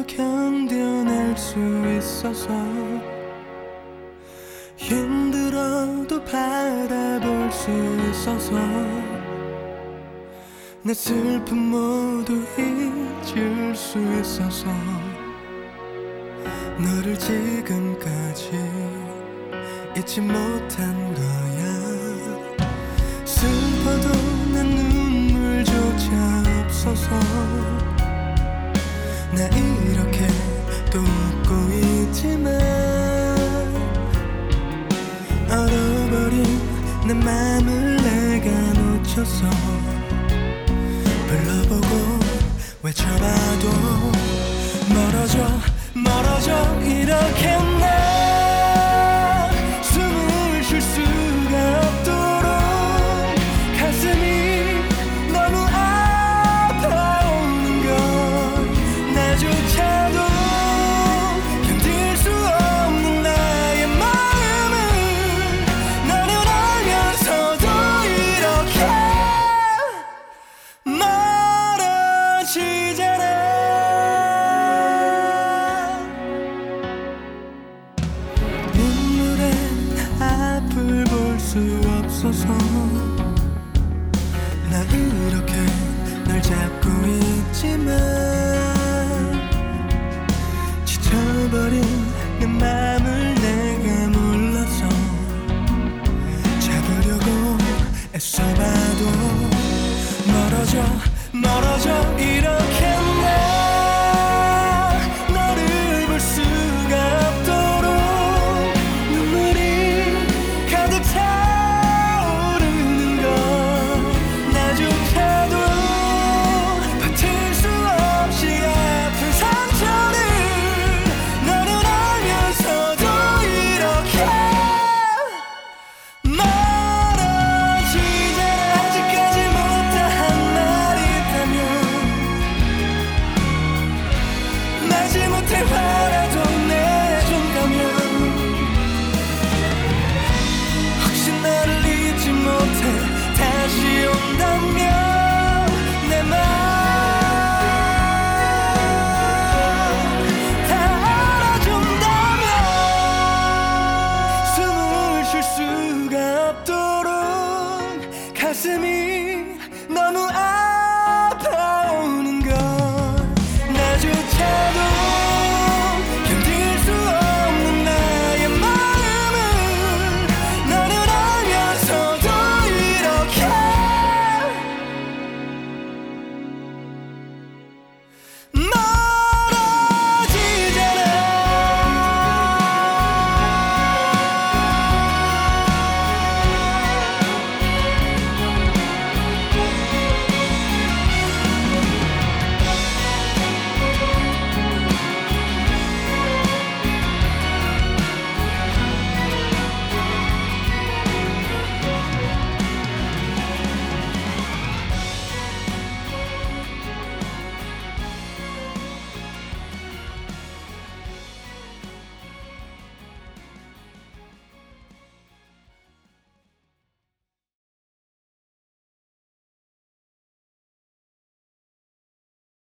견뎌낼 수 있어서 힘들어도 바라볼 수 있어서 내 슬픔 모두 잊을 수 있어서 너를 지금까지 잊지 못한 거야. 슬퍼도 난 눈물조차 없어서 나 이렇게 또 웃고 있지만 얼어버린 내 맘을 내가 놓쳤어. 불러보고 외쳐봐도 멀어져 멀어져 이렇게 나 숨을 쉴 수가 없도록 가슴이 너무 아파오는 걸 나조차도 견딜 수 없는 나의 마음을 너는 알면서도 이렇게 멀어지잖아. 눈물엔 앞을 볼 수 없어서 나 이렇게 널 잡고 있지만 지쳐버린 내 맘을 내가 몰라서 잡으려고 애써봐도 멀어져 멀어져